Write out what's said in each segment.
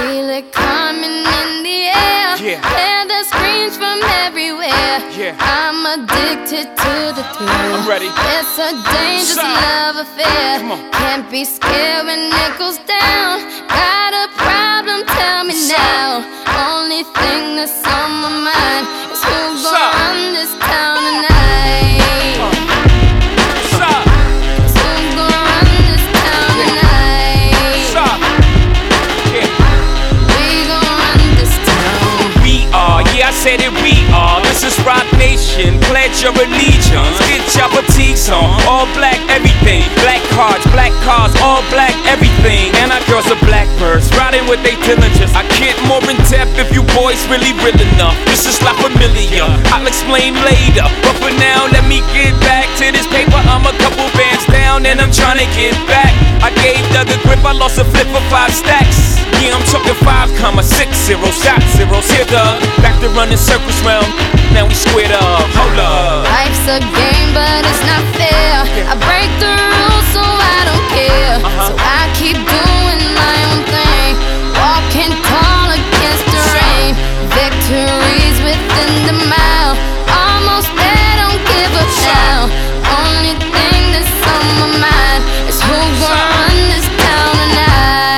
Feel it coming in the air. Hear the screams from everywhere. I'm addicted to the thrill. I'm ready. It's a dangerous love affair. Can't be scared when it goes down. Got a problem? Tell me now. Only thing that's on my mind is who's gonna run this town tonight. I said it, we are. This is Rock Nation. Pledge your allegiance. Get your fatigues on. All black, everything. Black cars, all black, everything. And our girls are blackbirds, riding with they diligence. I get more in depth if you boys really real enough. This is La Familia, I'll explain later. But for now, let me get back to this paper. I'm a couple bands down and I'm trying to get back. I gave Doug a grip, I lost a flip for 5 stacks. Yeah, I'm talking 5,60 shot zeros. Here, Doug, back to running circles round. Now we squared up. Hold up. Life's a game, but it's not fair. I break the rules, so I don't care. So I keep doing my own thing, walking tall against the rain. Victories within the mile, almost there, don't give up now. Only thing that's on my mind is who's gonna run this town tonight.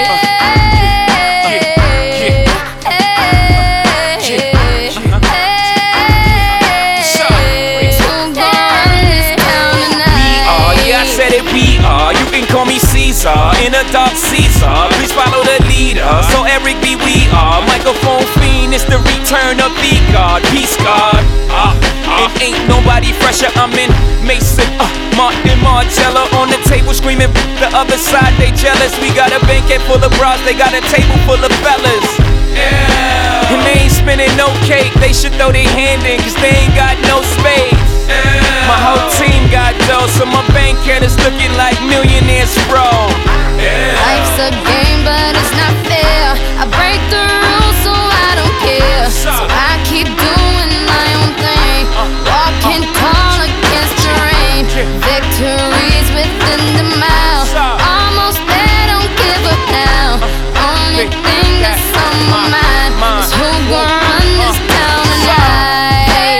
We are, you can call me Caesar, in a dark Caesar. Please follow the leader. So Eric B, we are microphone fiend. It's the return of the God, peace God. It ain't nobody fresher. I'm in Mason, Martin Margiela on the table screaming. The other side they jealous. We got a banquet full of bras, they got a table full of fellas. Yeah. And they ain't spinning no cake. They should throw their hand in, cause they ain't got no space. My whole team got dough, so my bank account is looking like millionaires, bro. Life's a game, but it's not fair. I break the rules, so I don't care. So I keep doing my own thing, walking tall against the rain. Victories within the mile, almost there, don't give up now. Only thing that's on my mind is who's gonna run this town tonight.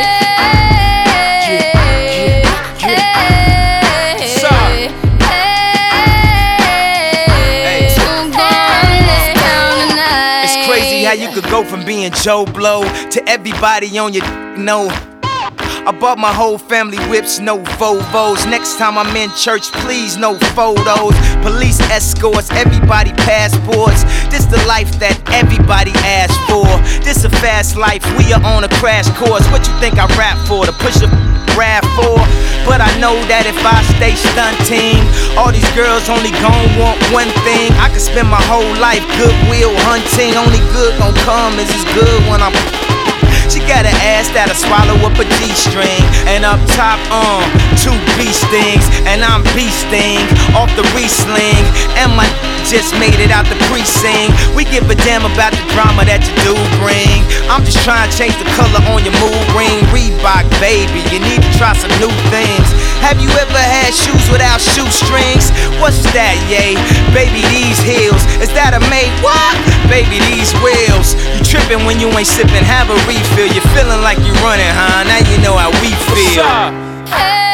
How you could go from being Joe Blow to everybody on your know. I bought my whole family whips, no Volvos. Next time I'm in church, please no photos. Police escorts, everybody passports. This the life that everybody asks for. This a fast life, we are on a crash course. What you think I rap for? To push a RAV4? But I know that if I stay stunting, all these girls only gon' want one thing. I could spend my whole life goodwill hunting. Only good gon' come is as good when I'm. She got an ass that'll swallow up a G-string. And up top, 2 B-stings. And I'm B-sting off the re-sling. And my just made it out the precinct. We give a damn about the drama that you do bring. I'm just trying to change the color on your mood ring. Reebok, baby, you need to try some new things. Have you ever had shoes without shoestrings? What's that, yay? Baby, these heels, is that a made what? Baby, these wheels. You tripping when you ain't sipping, have a refill. You're feeling like you're running, huh? Now you know how we feel. Hey.